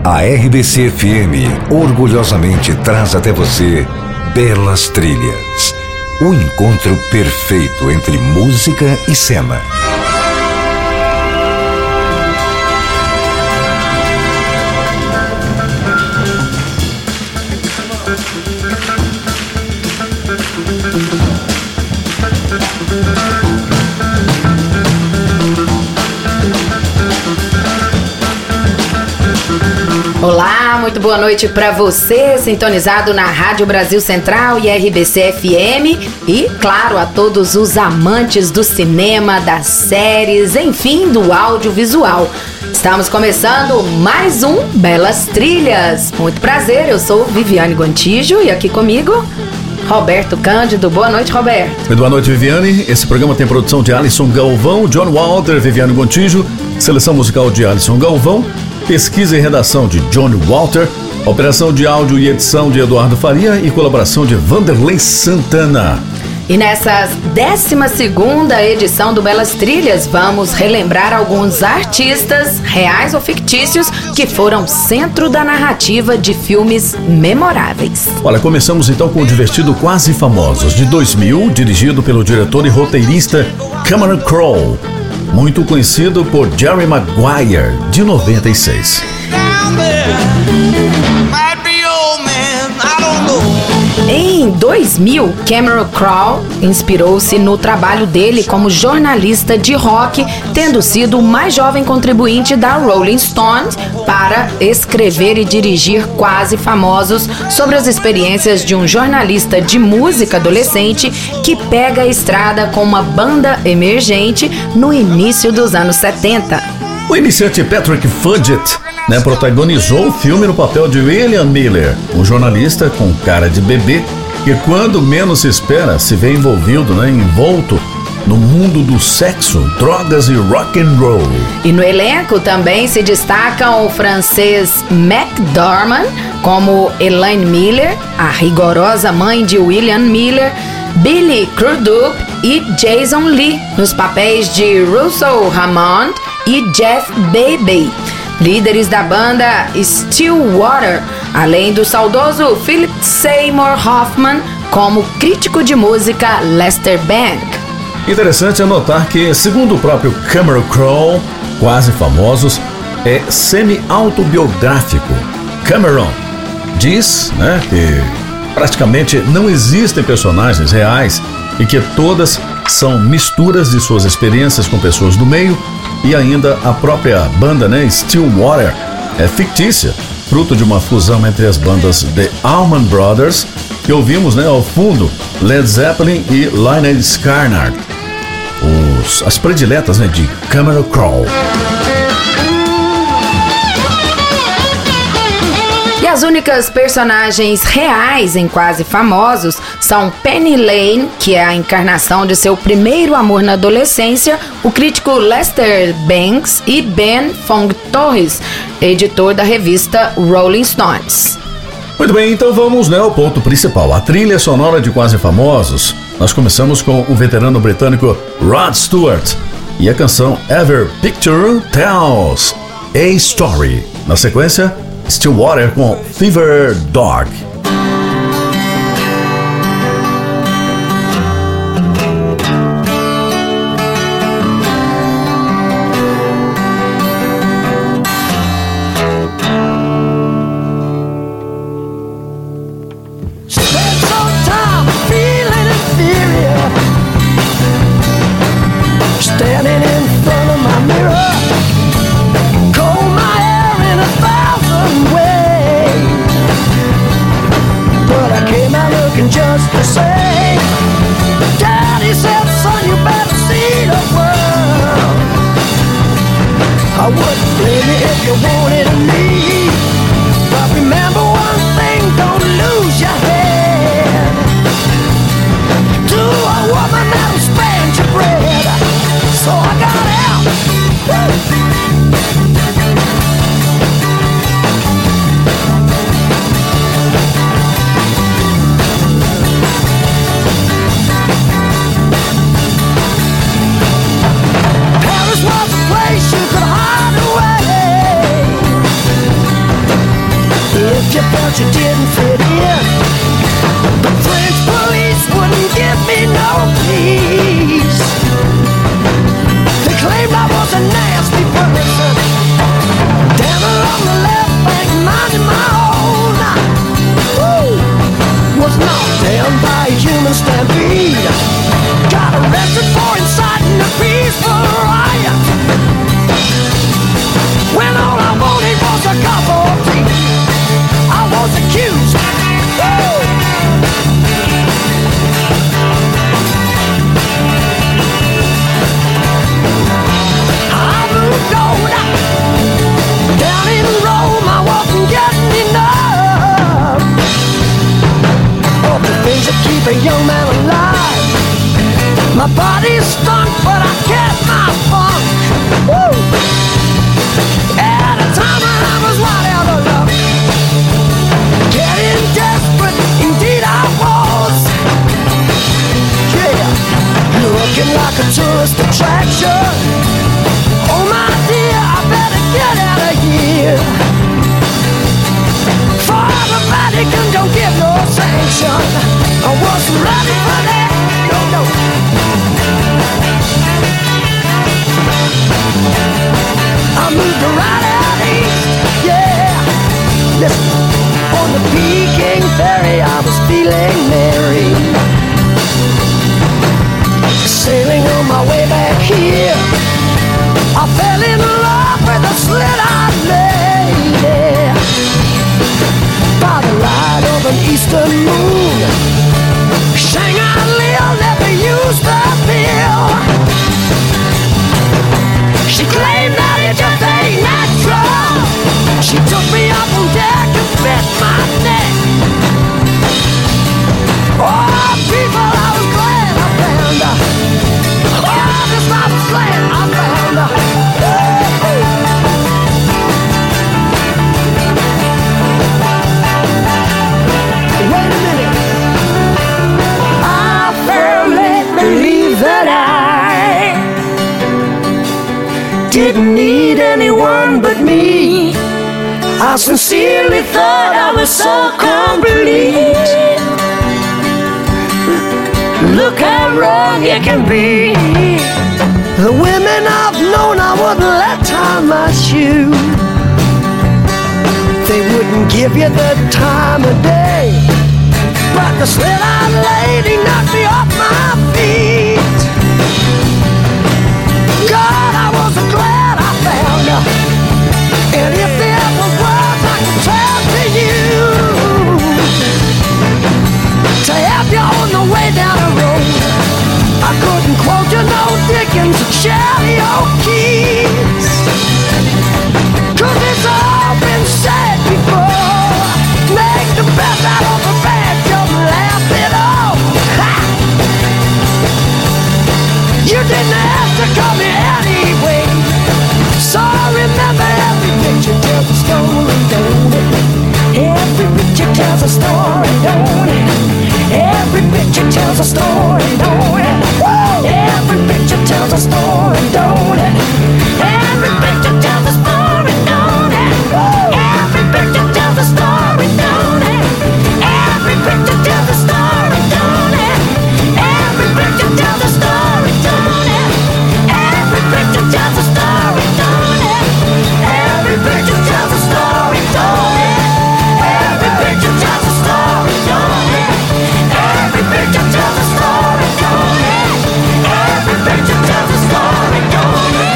A RBC-FM orgulhosamente traz até você Belas Trilhas. O encontro perfeito entre música e cena. Olá, muito boa noite para você, sintonizado na Rádio Brasil Central e RBC FM e, claro, a todos os amantes do cinema, das séries, enfim, do audiovisual. Estamos começando mais um Belas Trilhas. Muito prazer, eu sou Viviane Gontijo e aqui comigo, Roberto Cândido. Boa noite, Roberto. Muito boa noite, Viviane. Esse programa tem produção de Alisson Galvão, John Walter, Viviane Gontijo, seleção musical de Alisson Galvão, pesquisa e redação de John Walter, operação de áudio e edição de Eduardo Faria e colaboração de Vanderlei Santana. E nessa 12ª edição do Belas Trilhas, vamos relembrar alguns artistas, reais ou fictícios, que foram centro da narrativa de filmes memoráveis. Olha, começamos então com o divertido Quase Famosos, de 2000, dirigido pelo diretor e roteirista Cameron Crowe, muito conhecido por Jerry Maguire, de 96. Em 2000, Cameron Crowe inspirou-se no trabalho dele como jornalista de rock, tendo sido o mais jovem contribuinte da Rolling Stones para escrever e dirigir Quase Famosos, sobre as experiências de um jornalista de música adolescente que pega a estrada com uma banda emergente no início dos anos 70. O iniciante Patrick Fugit protagonizou o filme no papel de William Miller, um jornalista com cara de bebê que, quando menos se espera, se vê envolto no mundo do sexo, drogas e rock and roll. E no elenco também se destacam o francês McDormand como Elaine Miller, a rigorosa mãe de William Miller, Billy Crudup e Jason Lee nos papéis de Russell Hammond e Jeff Baby, líderes da banda Stillwater, além do saudoso Philip Seymour Hoffman como crítico de música Lester Bangs. Interessante é notar que, segundo o próprio Cameron Crowe, Quase Famosos é semi-autobiográfico. Cameron diz que praticamente não existem personagens reais e que todas são misturas de suas experiências com pessoas do meio, e ainda a própria banda Stillwater é fictícia, fruto de uma fusão entre as bandas The Allman Brothers, que ouvimos ao fundo, Led Zeppelin e Lynyrd Skynyrd, as prediletas de Cameron Crowe. E as únicas personagens reais em Quase Famosos são Penny Lane, que é a encarnação de seu primeiro amor na adolescência, o crítico Lester Bangs e Ben Fong Torres, editor da revista Rolling Stones. Muito bem, então vamos ao ponto principal, a trilha sonora de Quase Famosos. Nós começamos com o veterano britânico Rod Stewart e a canção Every Picture Tells a Story. Na sequência, Stillwater com Fever Dog. but you didn't fit in. The French police wouldn't give me no peace. They claimed I was a nasty person, down along the left bank, minding my own. Was knocked down by a human stampede. Got arrested for inciting a peaceful riot, when all I wanted was a cup of tea. I was accused. I moved on. Down in Rome, I wasn't getting enough of the things that keep a young man alive. My body stunk, but I kept my funk. Woo! At a time when I was wide out of luck, getting desperate, indeed I was. Yeah, looking like a tourist attraction. Oh my dear, I better get out of here. For the Vatican don't give no sanction. I wasn't ready for that, no. I moved right out east, yeah. Listen, on the Peking ferry I was feeling merry, sailing on my way back here. I fell in love with a slit-eyed lady by the light of an eastern moon. Shanghai Lil never used the pill. She claimed that it just ain't natural. She took me up on deck and bit my neck. Oh, people, I was glad I found her. Oh, just I was glad I found her. Wait a minute. I firmly believe that I didn't need anyone but me. I sincerely thought I was so complete. Look how wrong you can be. The women I've known, I wouldn't let tie my shoe. They wouldn't give you the time of day, but the slit-eyed lady knocked me off my feet. God, I was glad I found her. And if there was words I could tell to you, to help you on the way down the road, I couldn't quote you no Dickens or Shelley or Keats, 'cause it's all been said before. Make the best out of a bad joke, laugh it off. Ha! You didn't have to come here anyway. So remember, every picture tells a story, don't it? Every picture tells a story, don't it? Every picture tells a story, don't it? Woo! Every picture tells a story, don't it? Every picture tells a story, don't it? Woo! Every picture tells a story, don't it? Every picture tells a story, don't it? Every picture tells a story, don't it? Every picture tells a story, don't it? Every picture tells a story, don't it? Every picture tells a story, don't it? Every picture tells a story, don't it? Every picture tells a story, don't it?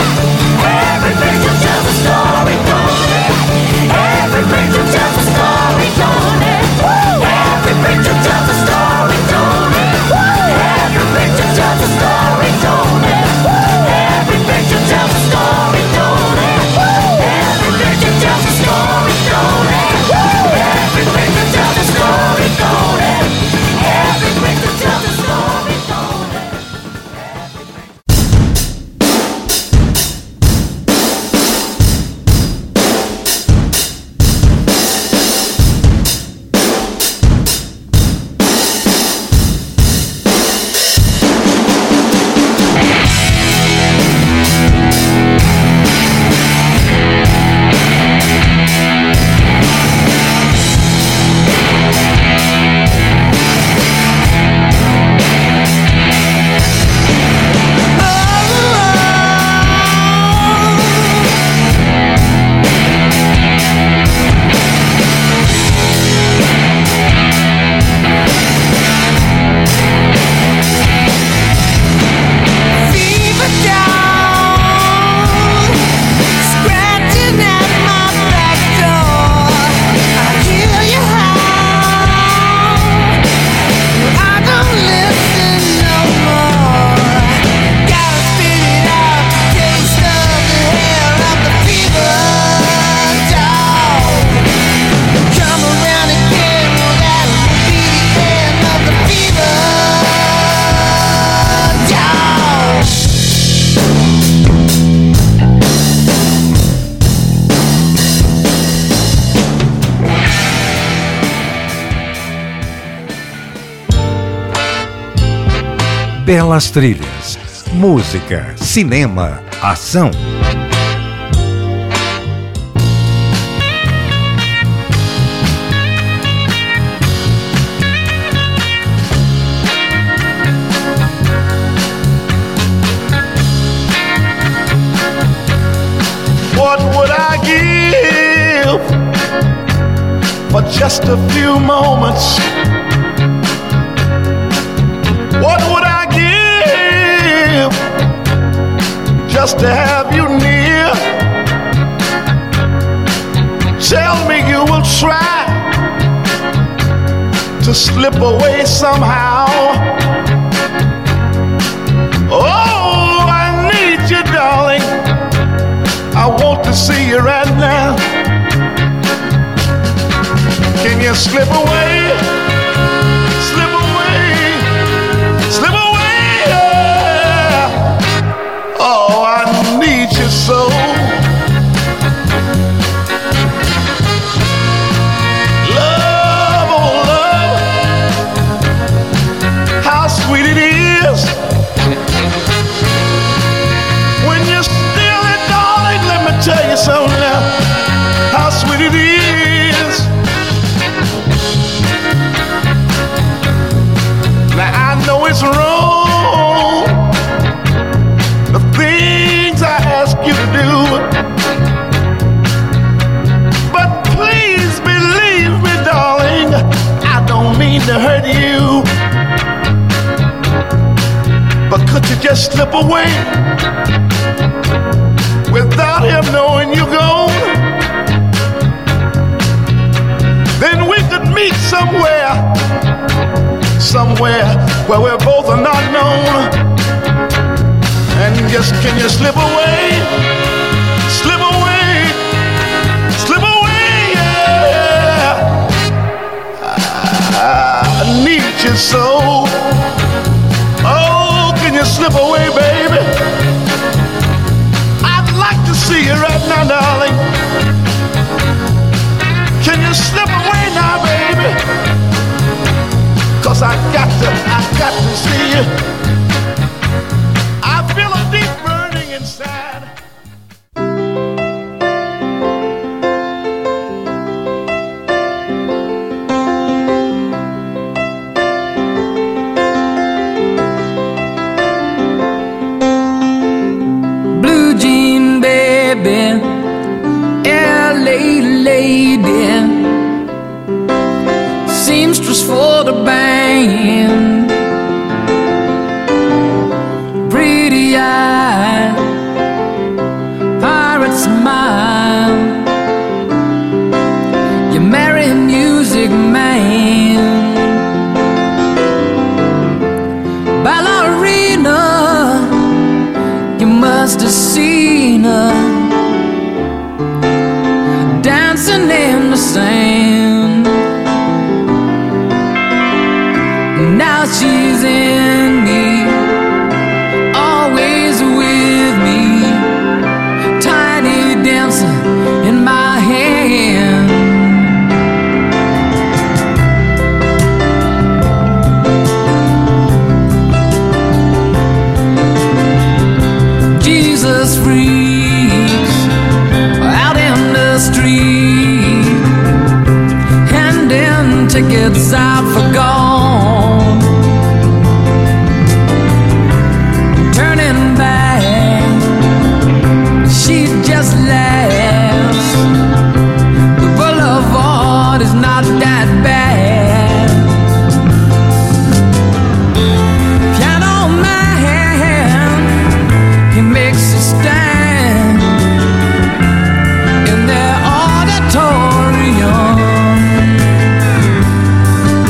Belas Trilhas, música, cinema, ação. What would I give for just a few moments? What would I give just to have you near? Tell me you will try to slip away somehow. Oh, I need you, darling. I want to see you right now. Can you slip away? Slip away. Slip away. Yeah. Oh, I need you so. Love, oh love. How sweet it is when you're still it, darling. Let me tell you something now. How sweet it is. Now I know it's wrong, the things I ask you to do, but please believe me, darling, I don't mean to hurt you. But could you just slip away without him knowing you're gone? Then we could meet somewhere where we're both are not known. And just can you slip away? Slip away. Slip away, yeah. I need you so. Oh, can you slip away, baby? I'd like to see you right now, darling. Can you slip away now, baby? 'Cause I got to see you. I feel a deep burning inside. Blue jean baby, LA lady, seamstress for the band, pretty eye, pirate smile, you marry music man, ballerina, you must have seen her dancing in the sand. Now she's in me, always with me, tiny dancer in my hand. Jesus freaks out in the street, handing tickets out for gone, turning back, she just laughs. The boulevard is not that bad. Piano man, he makes a stand in their auditorium.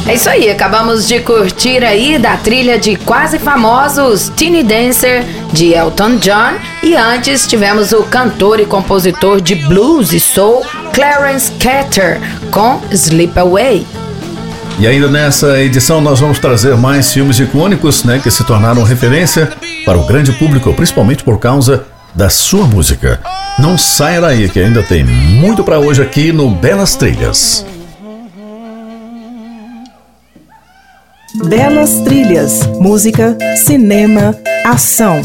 É isso aí, acabamos de curtir aí da trilha de Quase Famosos, Teeny Dancer, de Elton John, e antes tivemos o cantor e compositor de blues e soul, Clarence Carter, com Slip Away. E ainda nessa edição nós vamos trazer mais filmes icônicos, né, que se tornaram referência para o grande público, principalmente por causa da sua música. Não saia daí que ainda tem muito para hoje aqui no Belas Trilhas. Belas Trilhas, música, cinema, ação.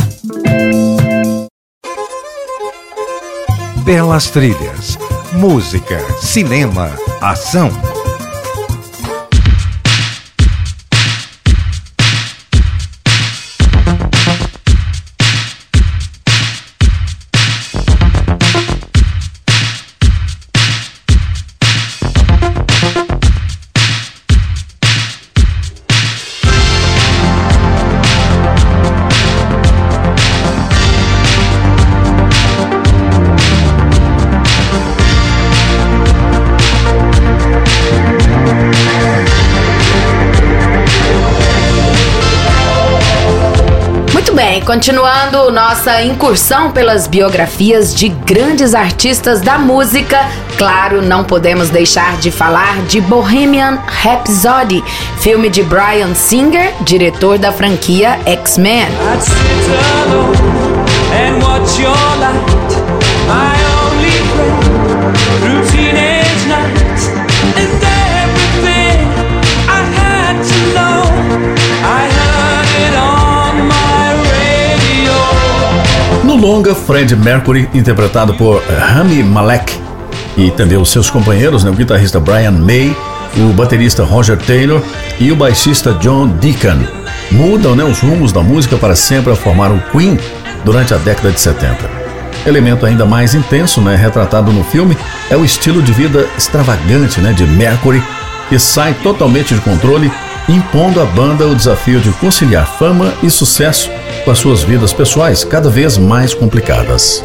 Belas Trilhas, música, cinema, ação. Bem, continuando nossa incursão pelas biografias de grandes artistas da música, claro, não podemos deixar de falar de Bohemian Rhapsody, filme de Bryan Singer, diretor da franquia X-Men. No longa, Freddie Mercury, interpretado por Rami Malek, e também os seus companheiros, né, o guitarrista Brian May, o baterista Roger Taylor e o baixista John Deacon, mudam, né, os rumos da música para sempre a formar o Queen durante a década de 70. Elemento ainda mais intenso, né, retratado no filme, é o estilo de vida extravagante, né, de Mercury, que sai totalmente de controle, impondo à banda o desafio de conciliar fama e sucesso com as suas vidas pessoais cada vez mais complicadas.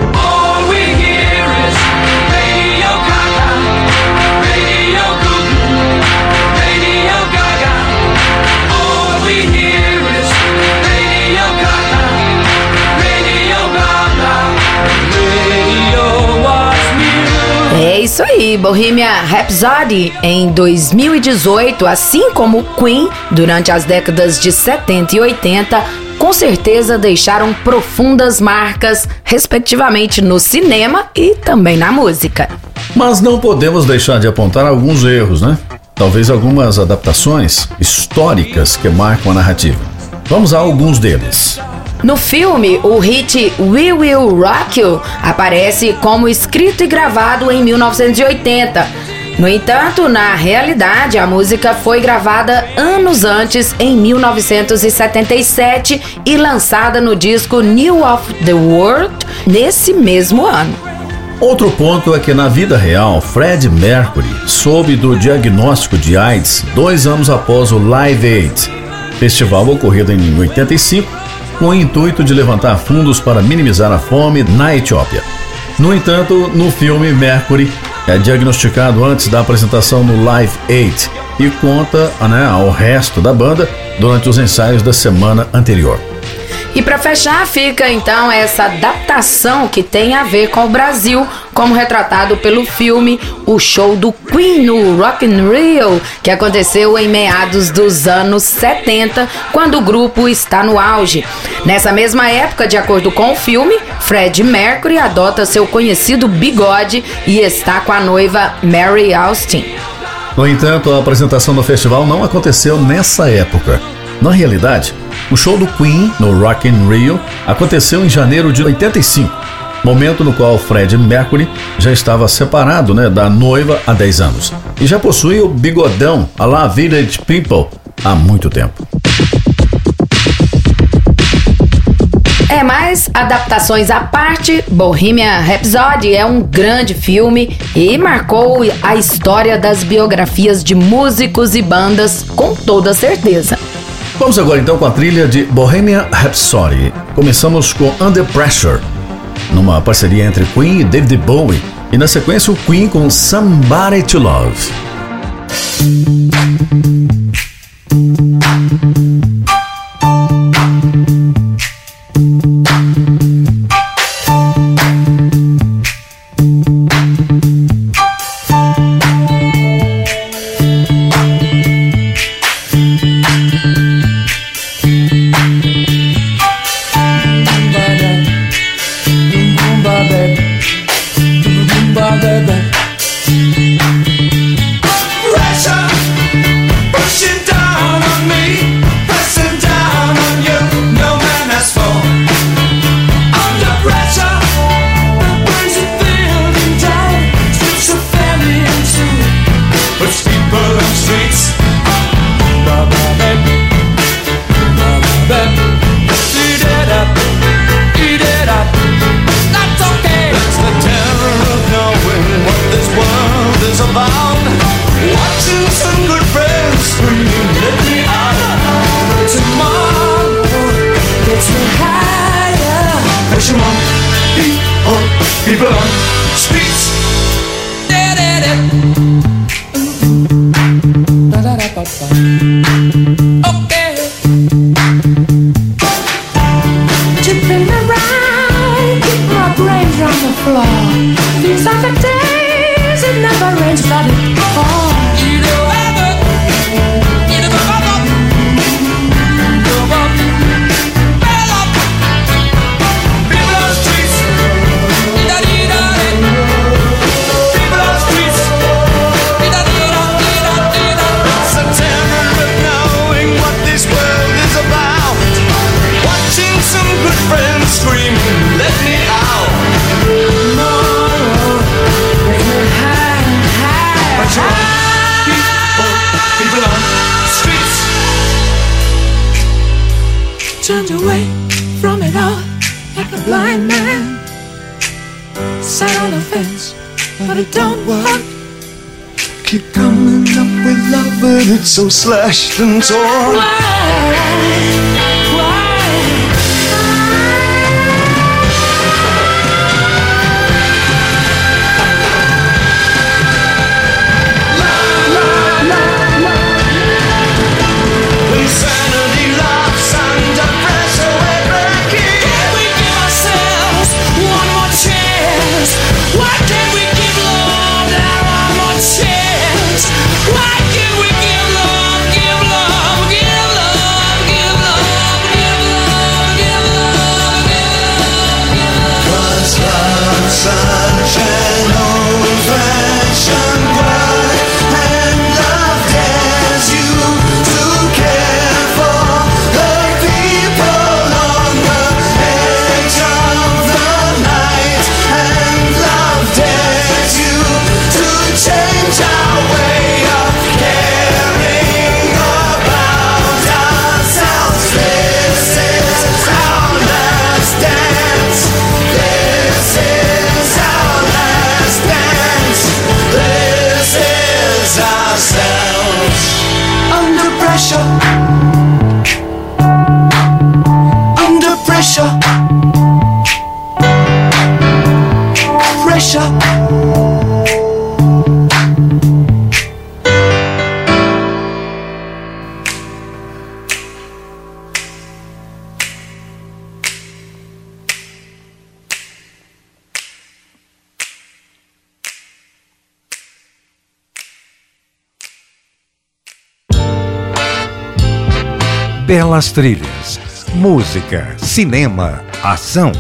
É isso aí, Bohemian Rhapsody em 2018, assim como Queen durante as décadas de 70 e 80, com certeza deixaram profundas marcas, respectivamente no cinema e também na música. Mas não podemos deixar de apontar alguns erros, né? Talvez algumas adaptações históricas que marcam a narrativa. Vamos a alguns deles. No filme, o hit We Will Rock You aparece como escrito e gravado em 1980. No entanto, na realidade, a música foi gravada anos antes, em 1977, e lançada no disco New of the World nesse mesmo ano. Outro ponto é que na vida real, Freddie Mercury soube do diagnóstico de AIDS 2 anos após o Live Aid, festival ocorrido em 85, com o intuito de levantar fundos para minimizar a fome na Etiópia. No entanto, no filme, Mercury é diagnosticado antes da apresentação no Live Aid e conta, né, ao resto da banda durante os ensaios da semana anterior. E para fechar, fica então essa adaptação que tem a ver com o Brasil, como retratado pelo filme O Show do Queen no Rock in Rio, que aconteceu em meados dos anos 70, quando o grupo está no auge. Nessa mesma época, de acordo com o filme, Freddie Mercury adota seu conhecido bigode e está com a noiva Mary Austin. No entanto, a apresentação no festival não aconteceu nessa época. Na realidade, o show do Queen no Rock in Rio aconteceu em janeiro de 85, momento no qual Freddie Mercury já estava separado, né, da noiva há 10 anos e já possui o bigodão à la Village People há muito tempo. Mas adaptações à parte, Bohemian Rhapsody é um grande filme e marcou a história das biografias de músicos e bandas com toda certeza. Vamos agora então com a trilha de Bohemian Rhapsody. Começamos com Under Pressure, numa parceria entre Queen e David Bowie, e na sequência o Queen com Somebody to Love. watching some good friends screaming, let me out. Tomorrow gets me higher. Pressure on, people on the streets. Okay. Tipping around, keep my brains on the floor. These are the days it never rains, let it pour. You know ever, you know ever, go up, bell up, people on the streets, people on the streets, so tired of knowing what this world is about. Watching some good friends screaming, let me out. Tomorrow, let me high. People on the streets turned away from it all like a blind man. Sat on the fence, but it don't work. Keep coming up with love, but it's so slashed and torn. Why? Insanity loves under pressure, we're breaking. Can we give ourselves one more chance? Why can't we give love that one more chance? Why can't we give love, give love, give love, give love, give love, give love, give love? 'Cause love's such an old-fashioned word, and love dares you to care for the people on the edge of the night, and love dares you to change our way of caring about ourselves. This is our last dance. This is our last dance. This is ourselves. Under pressure. Under pressure. Pressure. Belas trilhas, música, cinema, ação.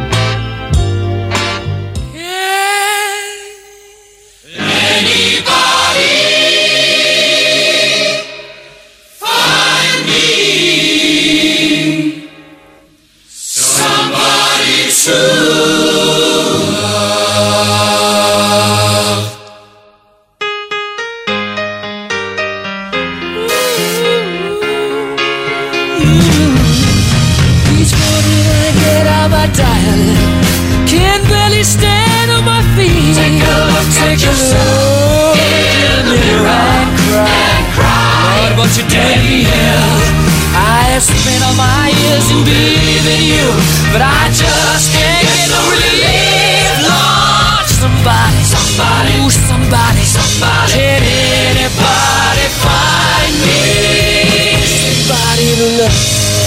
Each morning I get out my diary, can't barely stand on my feet. Take a look at yourself in the mirror and cry. Lord, what you doing here? I have spent all my years in believing you, but I just can't get no relief. Lord, somebody, ooh, somebody, can anybody find me? Somebody to love.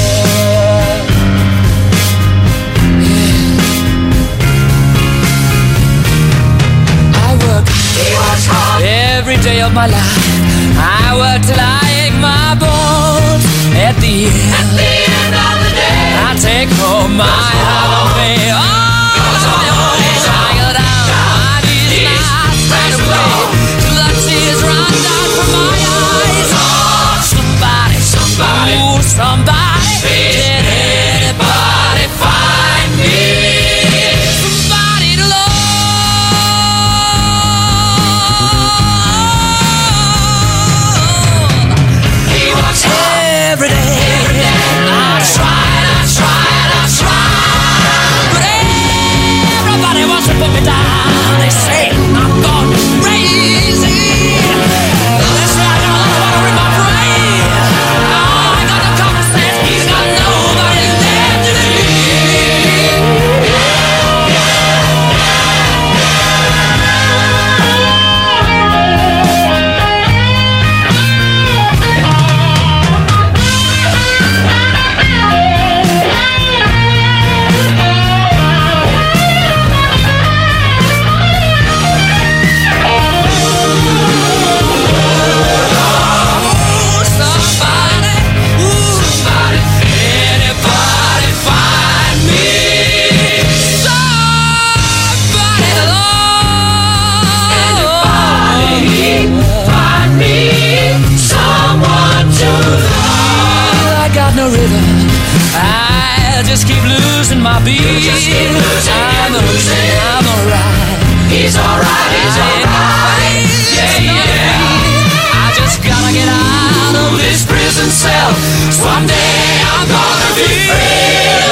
Every day of my life, I work till I ache my bones. At the end of the day, I take home my holiday. Oh, I go down my knees and I straight away till the tears run down from my eyes. Oh, somebody, ooh, somebody, can anybody find me? Somebody to love. Every day, I try, but everybody wants to put me down. They say I'm gone crazy. just keep losing my beat. I'm alright. He's alright, he's alright. Yeah. I just gotta get out of this prison cell. Someday I'm gonna be free.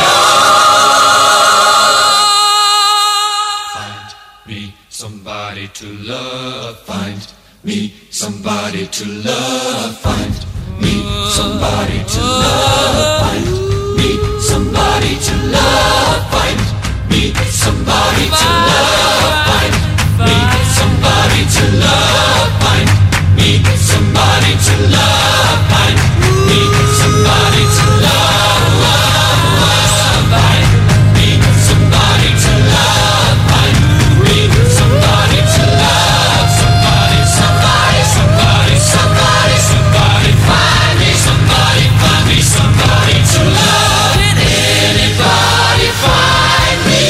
Find me somebody to love. Find me somebody to love. Find me somebody to love. Find me somebody to love. Find me somebody to love. Find me somebody to love. Find me somebody to love. Find me somebody to love. Find me somebody to love. Find me somebody to love. Somebody, somebody, somebody, somebody, somebody. Find me somebody, find me somebody to love. Anybody find me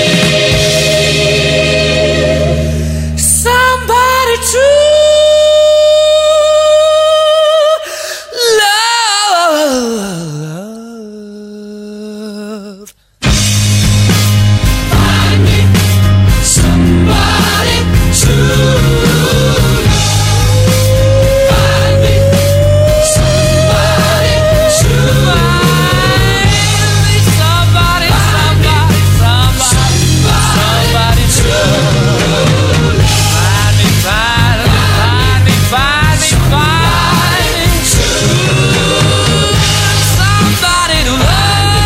somebody to love. Find me somebody to love. Find me somebody to love. Somebody, somebody, somebody to love. Find me, find me, find me, find me, find me to love. Somebody to love.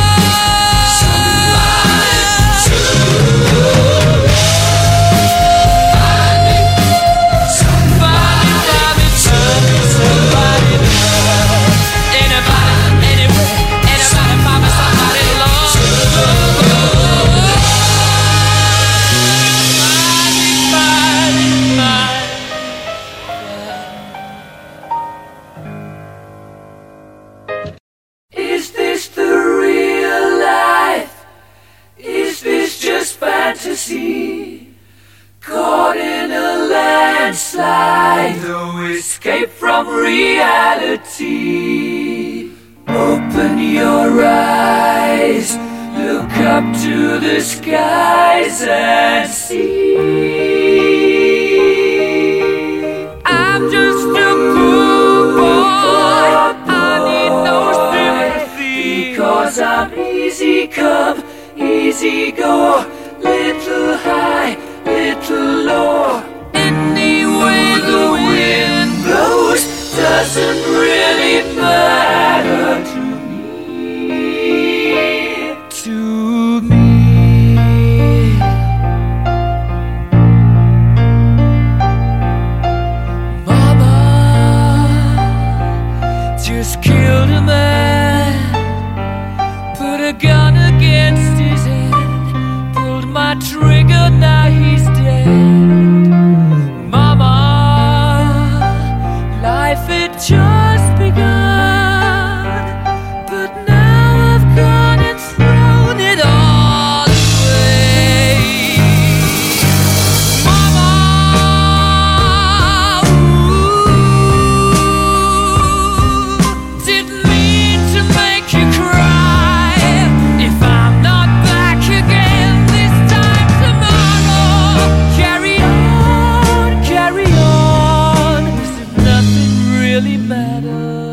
Is this the real life? Is this just fantasy? Caught in a landslide, no escape from reality. Open your eyes, look up to the skies and see. I'm just a poor boy, I need no sympathy, because I'm easy come, easy go, little high, little low. Any way the wind blows doesn't really matter to me. To me. Mama just killed a man, put a gun against his head, pulled my trigger, now he's dead. Mama, life had just begun, but now I've gone and thrown it all away. Mama, ooh, didn't mean to make you cry. If I'm not back again this time tomorrow, carry on, carry on, as if nothing really matters.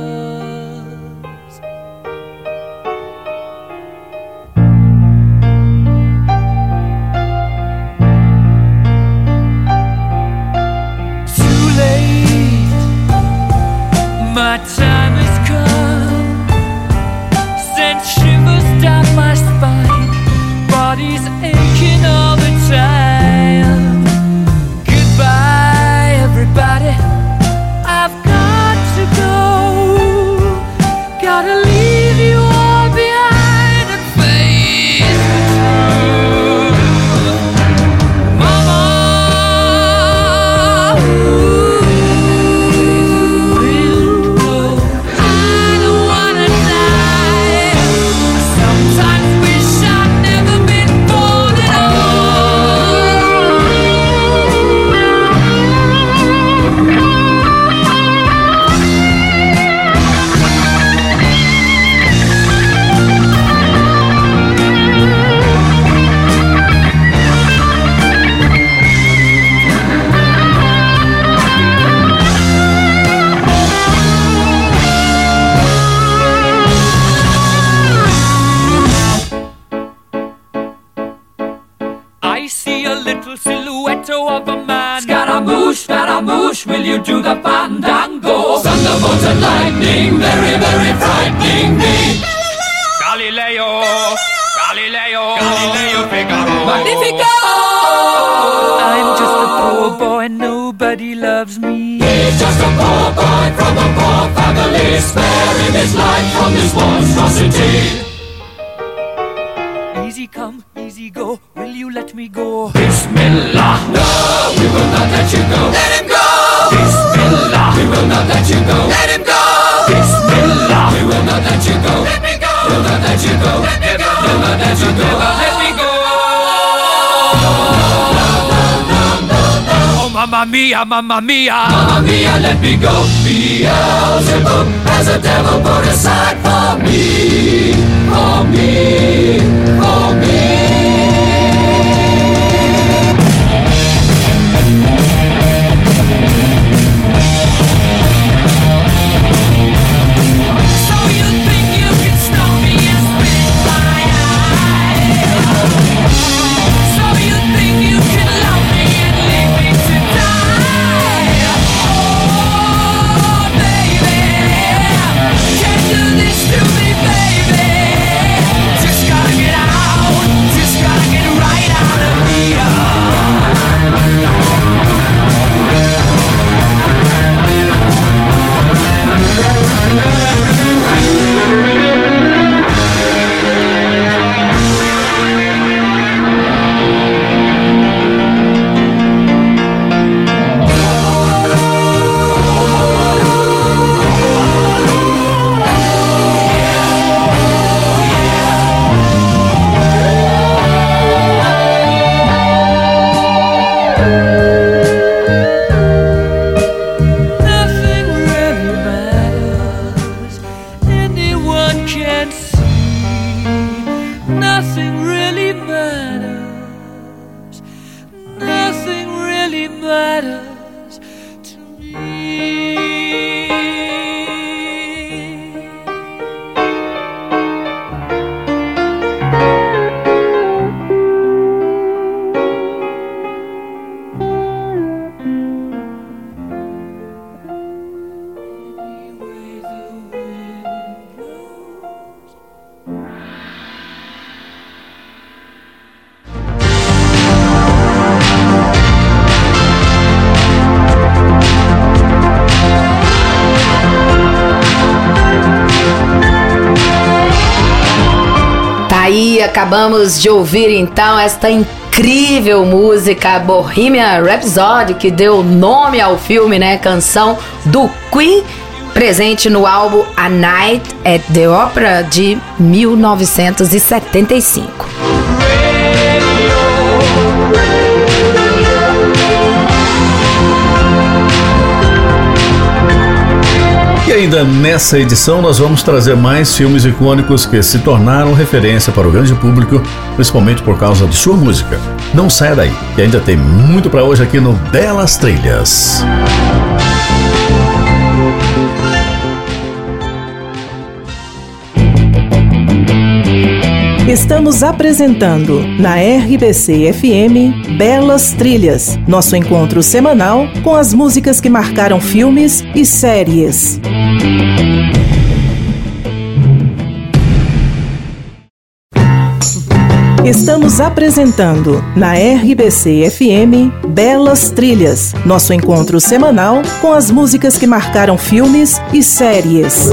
Too late, my time has come. Sent shivers down my spine, body's aching all the time. Goodbye, everybody, I've got to go. Gotta leave you all behind and face the truth. Mama, ooh, wind blows. will you do the fandango? Thunderbolts and lightning, very, very frightening me. Galileo, Galileo, Galileo Figaro. Magnifico! I'm just a poor boy and nobody loves me. He's just a poor boy from a poor family, sparing his life from this monstrosity. Easy come, easy go, will you let me go? Bismillah, no, we will not let you go. Let him go! Bismillah, we will not let you go. Let him go! Bismillah, we will not let you go. Let me go! We'll not let you go. Let me go! We'll not let you go. Let me go! Oh, mamma mia, mamma mia, mamma mia, let me go. Beelzebub has a devil put aside for me, for me, for me. Aí acabamos de ouvir então esta incrível música Bohemian Rhapsody, que deu nome ao filme, né? Canção do Queen, presente no álbum A Night at the Opera de 1975. E ainda nessa edição nós vamos trazer mais filmes icônicos que se tornaram referência para o grande público, principalmente por causa de sua música. Não saia daí, que ainda tem muito para hoje aqui no Belas Trilhas. Estamos apresentando na RBC FM Belas Trilhas, nosso encontro semanal com as músicas que marcaram filmes e séries. Estamos apresentando na RBC FM Belas Trilhas, nosso encontro semanal com as músicas que marcaram filmes e séries.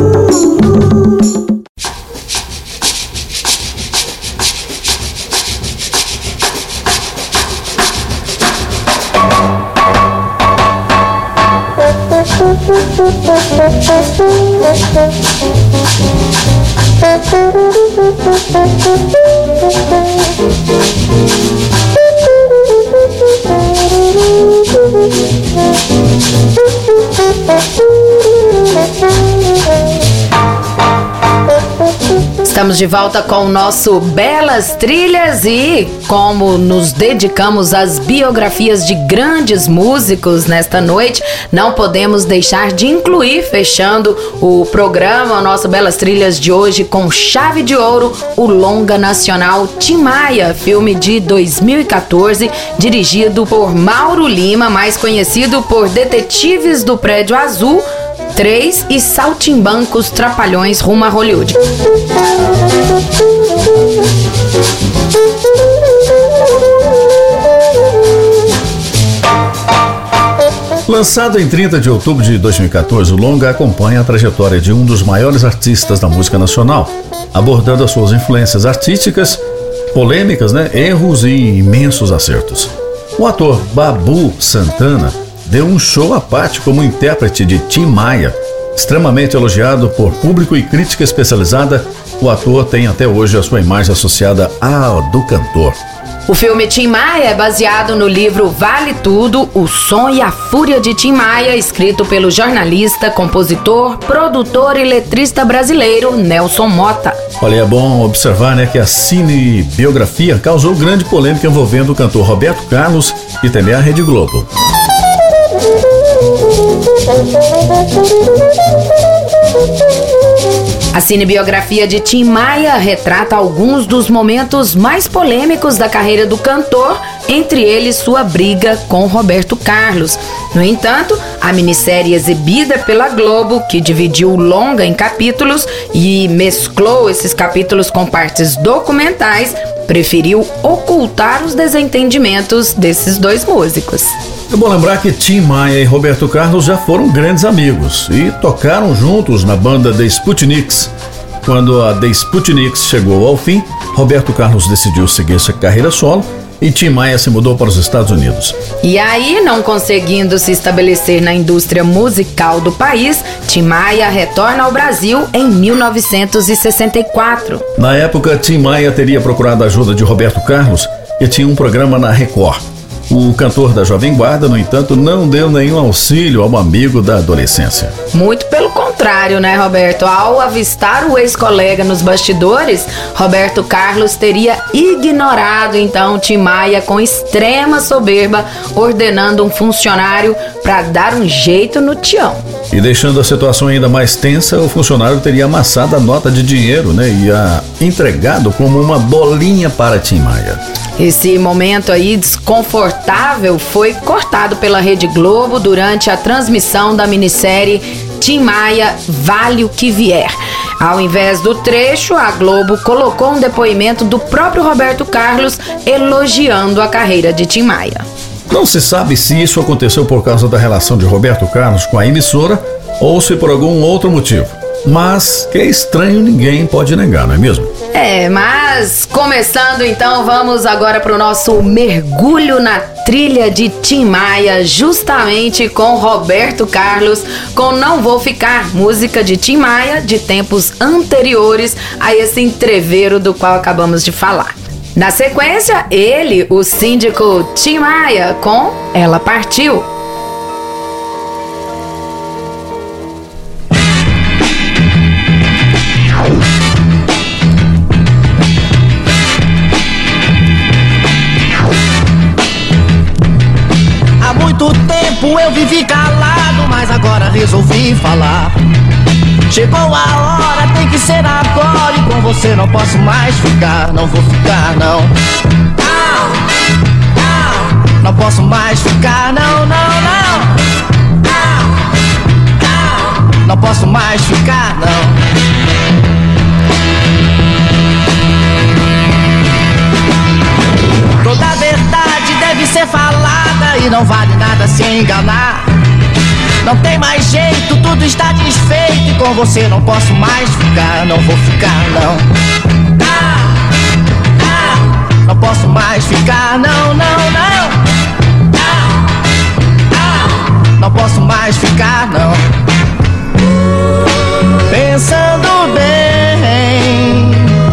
Estamos de volta com o nosso Belas Trilhas e como nos dedicamos às biografias de grandes músicos nesta noite, não podemos deixar de incluir, fechando o programa, o nosso Belas Trilhas de hoje com chave de ouro, o longa nacional Tim Maia, filme de 2014, dirigido por Mauro Lima, mais conhecido por Detetives do Prédio Azul 3 e Saltimbancos Trapalhões rumo a Hollywood. Lançado em 30 de outubro de 2014, o longa acompanha a trajetória de um dos maiores artistas da música nacional, abordando as suas influências artísticas, polêmicas, erros e imensos acertos. O ator Babu Santana deu um show à parte como intérprete de Tim Maia. Extremamente elogiado por público e crítica especializada, o ator tem até hoje a sua imagem associada à do cantor. O filme Tim Maia é baseado no livro Vale Tudo, O Som e a Fúria de Tim Maia, escrito pelo jornalista, compositor, produtor e letrista brasileiro Nelson Motta. Olha, é bom observar que a cinebiografia causou grande polêmica envolvendo o cantor Roberto Carlos e também a Rede Globo. A cinebiografia de Tim Maia retrata alguns dos momentos mais polêmicos da carreira do cantor, entre eles sua briga com Roberto Carlos. No entanto, a minissérie exibida pela Globo, que dividiu o longa em capítulos e mesclou esses capítulos com partes documentais, preferiu ocultar os desentendimentos desses dois músicos. É bom lembrar que Tim Maia e Roberto Carlos já foram grandes amigos e tocaram juntos na banda The Sputniks. Quando a The Sputniks chegou ao fim, Roberto Carlos decidiu seguir sua carreira solo e Tim Maia se mudou para os Estados Unidos. E aí, não conseguindo se estabelecer na indústria musical do país, Tim Maia retorna ao Brasil em 1964. Na época, Tim Maia teria procurado a ajuda de Roberto Carlos, que tinha um programa na Record. O cantor da Jovem Guarda, no entanto, não deu nenhum auxílio ao amigo da adolescência. Muito pelo contrário, Roberto? Ao avistar o ex-colega nos bastidores, Roberto Carlos teria ignorado, então, Tim Maia com extrema soberba, ordenando um funcionário para dar um jeito no Tião. E deixando a situação ainda mais tensa, o funcionário teria amassado a nota de dinheiro, e a entregado como uma bolinha para Tim Maia. Esse momento aí desconfortável foi cortado pela Rede Globo durante a transmissão da minissérie Tim Maia, Vale o que Vier. Ao invés do trecho, a Globo colocou um depoimento do próprio Roberto Carlos elogiando a carreira de Tim Maia. Não se sabe se isso aconteceu por causa da relação de Roberto Carlos com a emissora ou se por algum outro motivo. Mas que é estranho, ninguém pode negar, não é mesmo? Mas começando então, vamos agora para o nosso mergulho na trilha de Tim Maia, justamente com Roberto Carlos, com Não Vou Ficar, música de Tim Maia de tempos anteriores a esse entreveiro do qual acabamos de falar. Na sequência, ele, o síndico Tim Maia, com Ela Partiu. Há muito tempo eu vivi calado, mas agora resolvi falar. Chegou a hora, tem que ser agora, e com você não posso mais ficar. Não vou ficar, não. Não posso mais ficar, não, não, não. Não posso mais ficar, não. Toda a verdade deve ser falada e não vale nada se enganar. Não tem mais jeito, tudo está desfeito e com você não posso mais ficar. Não vou ficar, não. Não posso mais ficar, não, não, não. Não posso mais ficar, não. Pensando bem,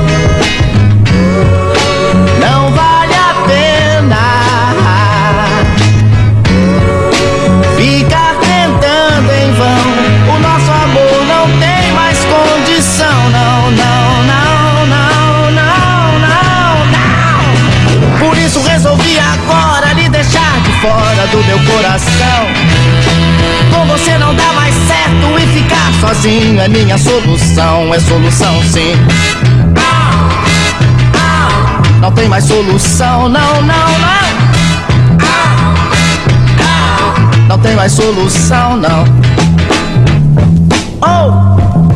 não vale a pena ficar tentando em vão. O nosso amor não tem mais condição, não, não, não. sozinho é minha solução, é solução sim. Não tem mais solução, não, não, não. Não tem mais solução, não. Oh!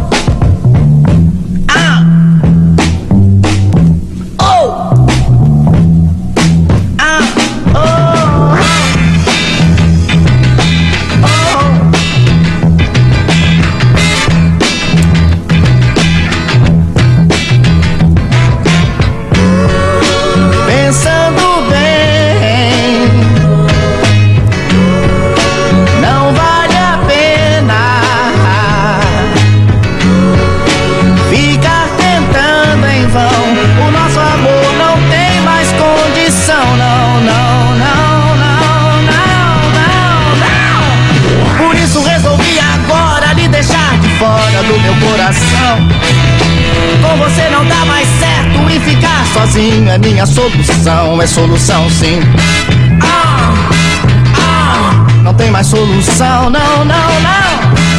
Do meu coração, com você não dá mais certo e ficar sozinho é minha solução, é solução sim. Não tem mais solução, não, não, não.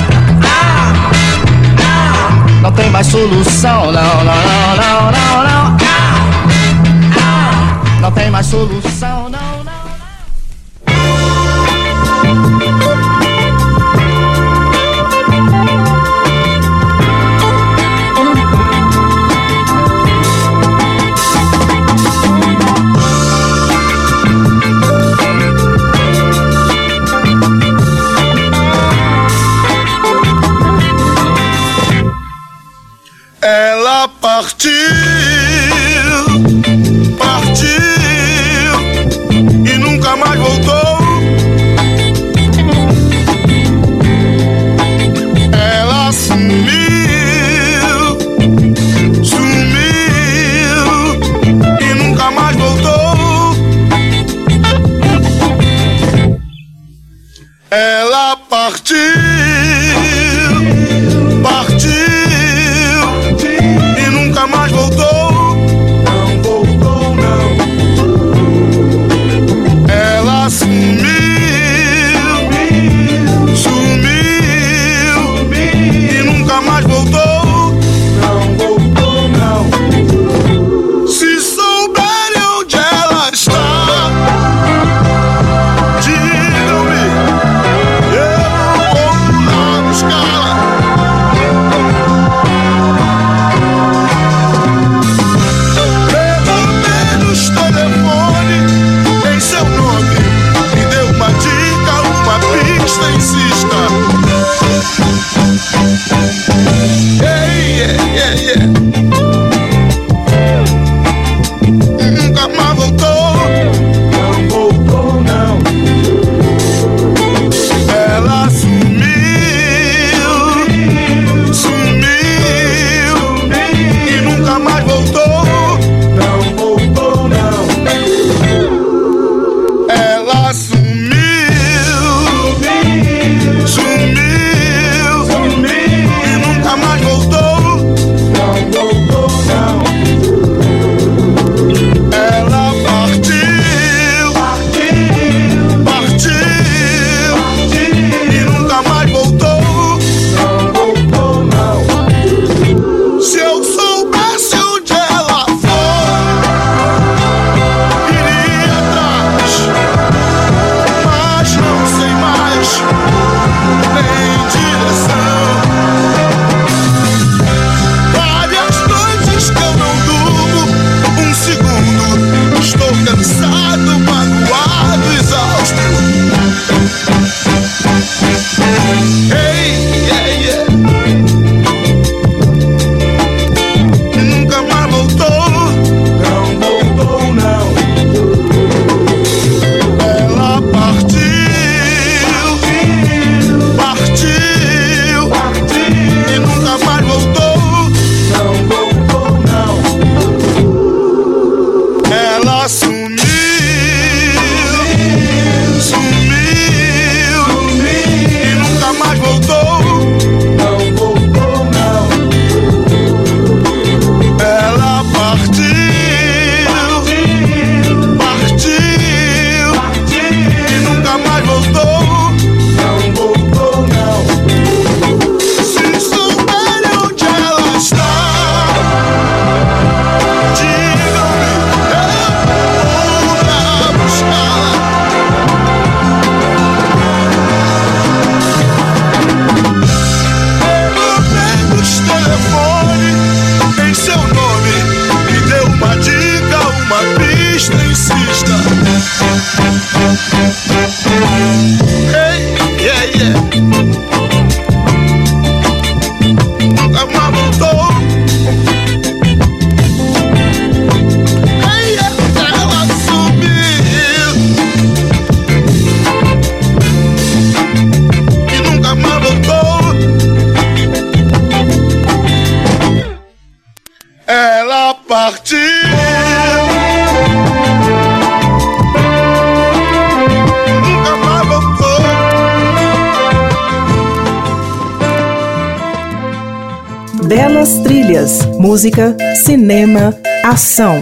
Não tem mais solução, não, não, não, não, não, não. Não tem mais solução, não. Ela partiu, partiu e nunca mais voltou. Ela sumiu, sumiu e nunca mais voltou. Ela partiu, partiu. Mais voltou. insista, insista. Hey, yeah, yeah. Nunca mais voltou. Hey, ela sumiu e nunca mais voltou. Ela partiu. Belas trilhas, música, cinema, ação.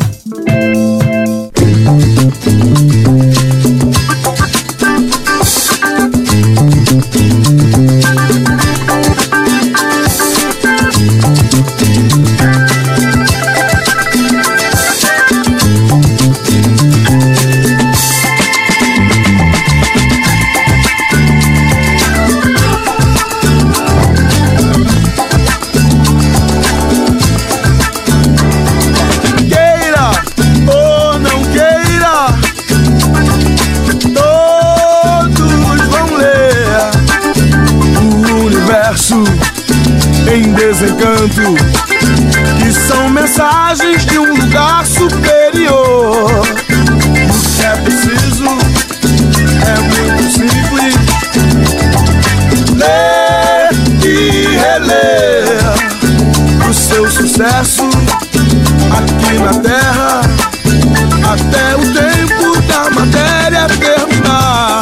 Desencanto, que são mensagens de um lugar superior. O que é preciso é muito simples: ler e reler o seu sucesso aqui na Terra, até o tempo da matéria terminar.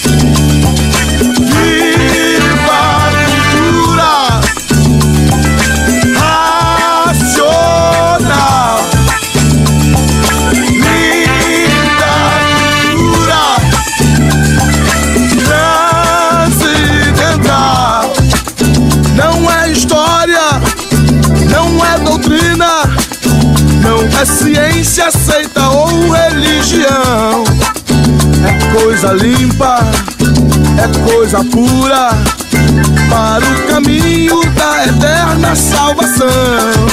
É ciência aceita ou religião. É coisa limpa, é coisa pura, para o caminho da eterna salvação.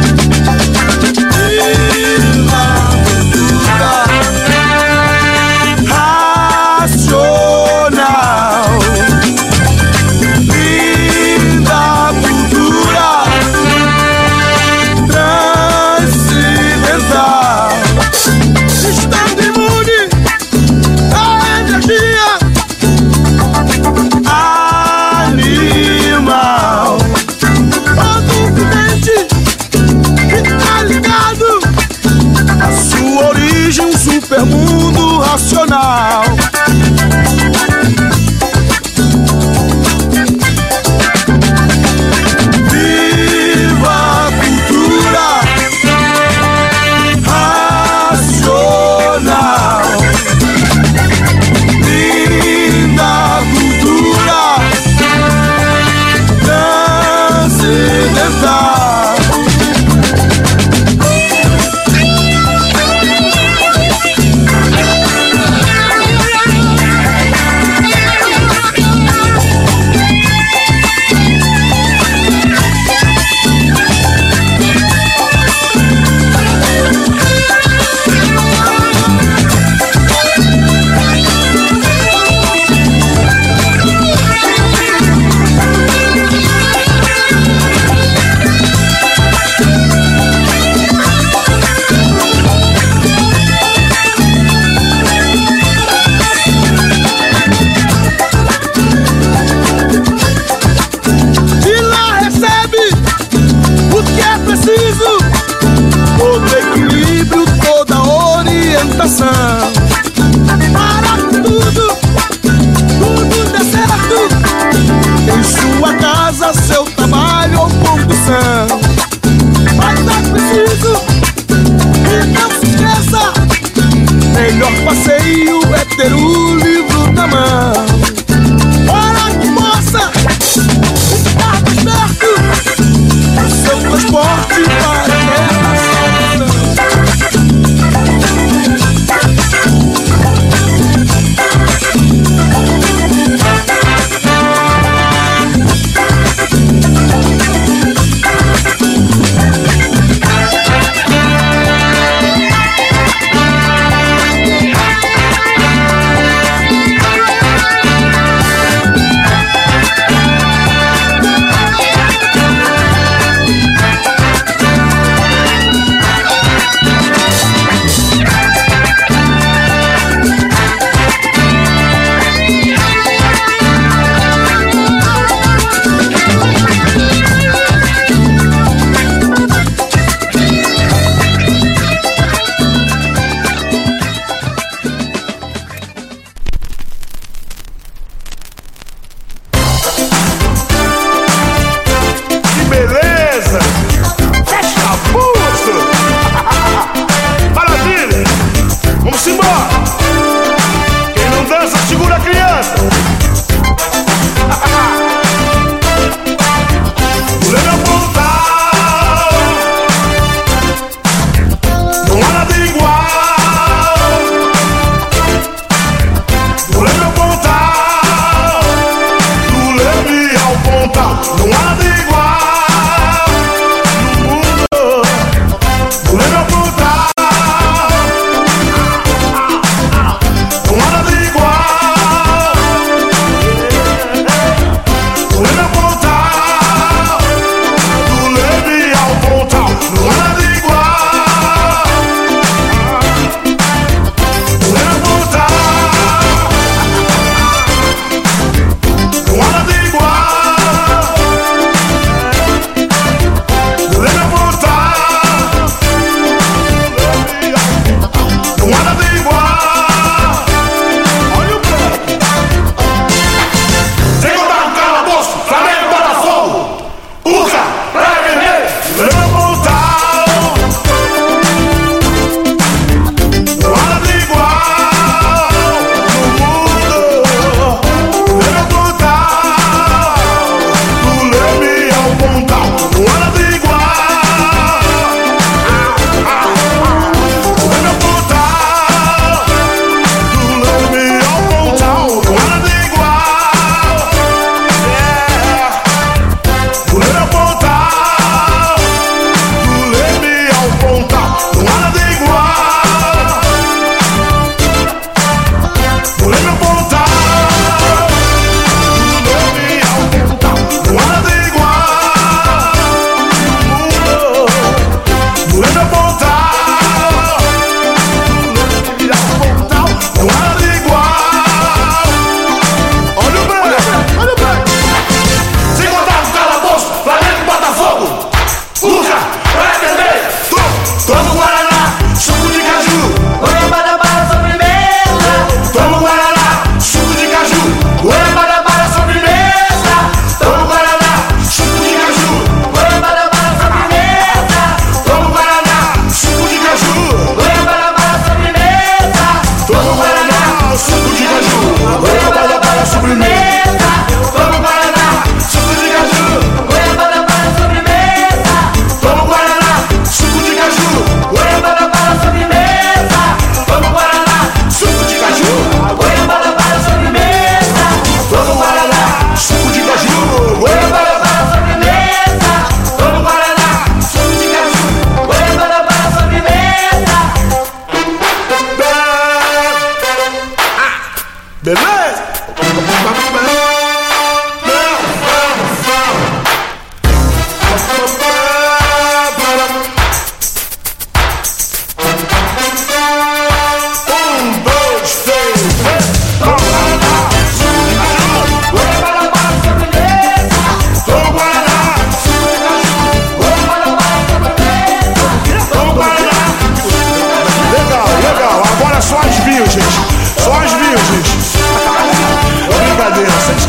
Viva a cultura racional. Linda cultura estando imune à energia animal.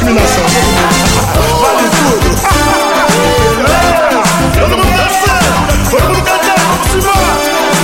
discriminação. Vale tudo. Todo mundo dançando, todo mundo cantando, vamos embora.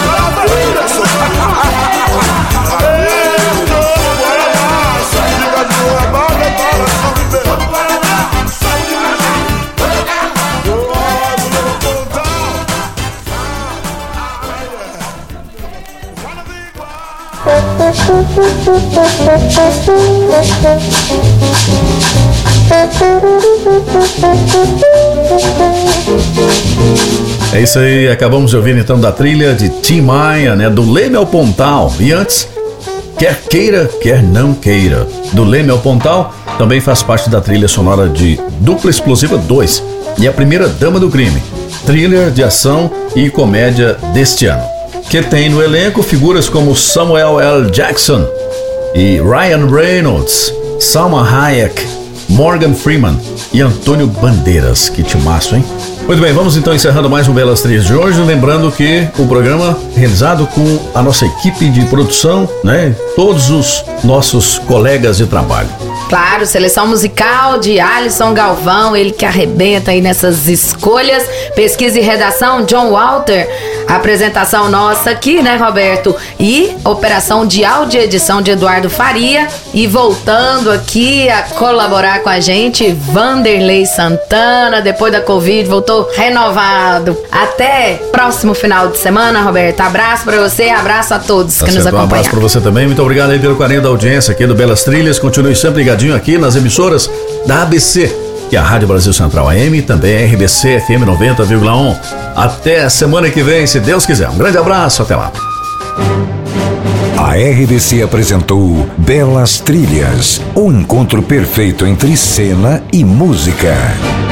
É isso aí, acabamos de ouvir então da trilha de Tim Maia, né, do Leme ao Pontal. E antes, Quer Queira, Quer Não Queira, do Leme ao Pontal, também faz parte da trilha sonora de Dupla Explosiva 2 e A Primeira Dama do Crime, thriller de ação e comédia deste ano, que tem no elenco figuras como Samuel L. Jackson e Ryan Reynolds, Salma Hayek, Morgan Freeman e Antônio Bandeiras. Que timaço, hein? Muito bem, vamos então encerrando mais um Belas Trilhas de hoje, lembrando que o programa realizado com a nossa equipe de produção, né? Todos os nossos colegas de trabalho. Claro, seleção musical de Alisson Galvão, ele que arrebenta aí nessas escolhas. Pesquisa e redação, John Walter. Apresentação nossa aqui, né, Roberto? E operação de áudio e edição de Eduardo Faria. E voltando aqui a colaborar com a gente, Vanderlei Santana. Depois da Covid, voltou renovado. Até próximo final de semana, Roberto. Abraço pra você, abraço a todos que nos acompanham. Um abraço pra você também. Muito obrigado aí pelo carinho da audiência aqui do Belas Trilhas. Continue sempre ligadinho aqui nas emissoras da ABC, que é a Rádio Brasil Central AM, e também a RBC FM 90,1. Até a semana que vem, se Deus quiser. Um grande abraço, até lá. A RBC apresentou Belas Trilhas, o encontro perfeito entre cena e música.